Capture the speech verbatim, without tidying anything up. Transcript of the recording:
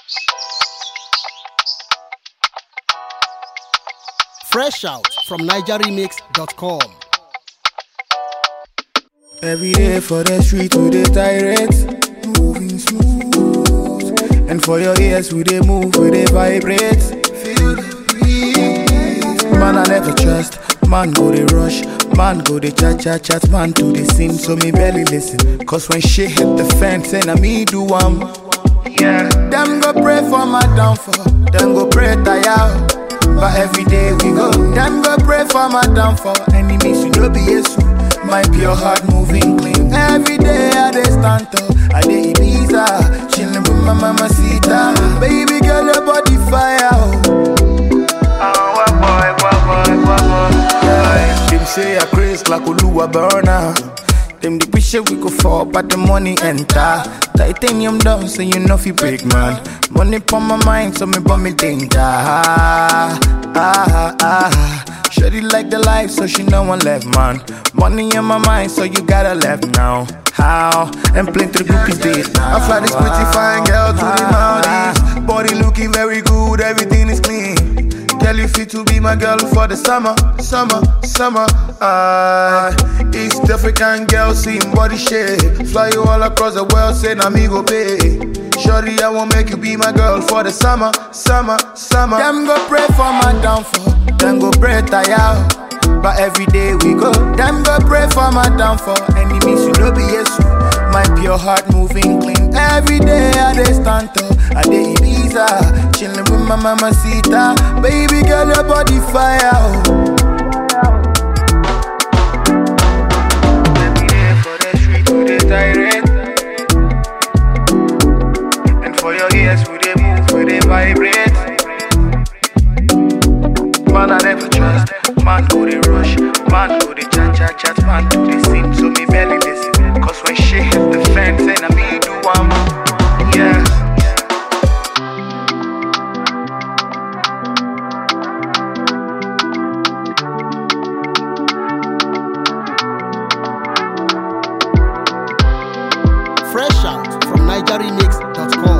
Fresh out from niger remix dot com. Every day for the street we dey tirade, moving smooth. And for your ears we dey move, we dey vibrate. Feel the breeze. Man I never trust, man go dey rush, man go dey chat chat chat, man to the scene, so me barely listen. Cause when shit hit the fan, say na me do am. Yeah. Them go pray for my downfall, them go pray tire. But every day we go, them go pray for my downfall. Enemies you know be Jesus. My pure heart moving clean. Every day I dey stand up, I dey Ibiza, chillin' with my mamacita. Baby girl, your body fire. Oh, what boy, what boy, what boy. Yeah. Them say I craze like Oluwa burner. Them the wish we go fall, but the money enter. Titanium down, so you know fi break man. Money pon my mind, so me burn me danger. Ah, ah, ah. Shorty like the life, so she no one left, man. Money in my mind, so you gotta left now. How? And playing to the groupies days now. I fly this pretty fine girl to the Maldives. Body looking very good, everything is clean. Girl, you fit to be my girl for the summer, summer, summer. Ah, East African girl, seeing body shape. Fly you all across the world, say na me go pay. Shorty, I won't make you be my girl for the summer, summer, summer. Them go pray for my downfall, them go pray tire. But every day we go, them go pray for my downfall. Enemies you know be Jesus. My pure heart moving clean. Every day I dey stand up, I dey Ibiza, chillin' with my mamacita. Baby girl, your body fire. Oh. Every day for the street we dey tirade. For your ears, we dey move, we dey vibrate. Man I never trust, man go dey rush, man go dey chat chat chat, man to the scene, so me barely listen. Cause when shit hit the fan, say na me do am. Yeah. Fresh out from niger remix dot com.